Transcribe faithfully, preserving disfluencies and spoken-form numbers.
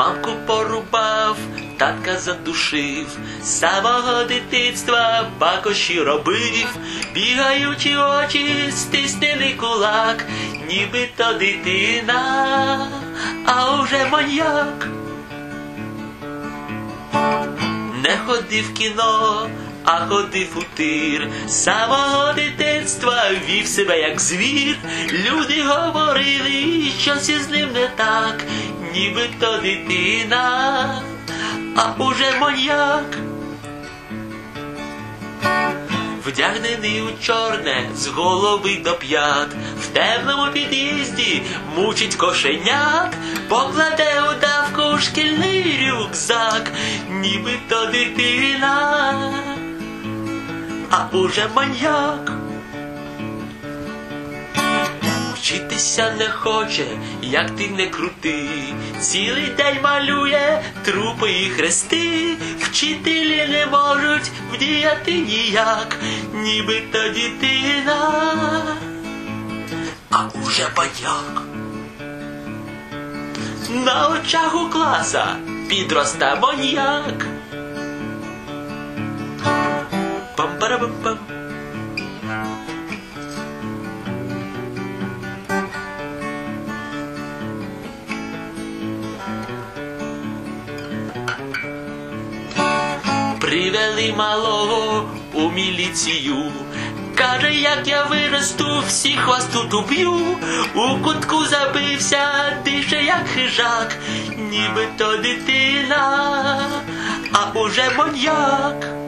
Мамку порубав, татка задушив, з самого дитинства пакощі робив, бігаючи очі, стиснений кулак, нібито дитина, а уже маньяк. Не ходив в кіно, а ходив у тир, з самого дитинства вів себе як звір. Люди говорили, щось із ним не так, нібито дитина, а уже маньяк. Вдягнений у чорне з голови до п'ят, в темному під'їзді мучить кошенят, покладе у давку шкільний рюкзак, нібито дитина, а уже маньяк. Вчитися не хоче, як ти не крути, цілий день малює трупи і хрести. Вчителі не можуть вдіяти ніяк, нібито дитина, а уже маньяк. На очах у класа підросте маньяк. Пам-парам-пам. Привели малого у міліцію, каже, як я виросту, всіх вас тут уб'ю. У кутку забився, дише як хижак, нібито дитина, а уже маньяк.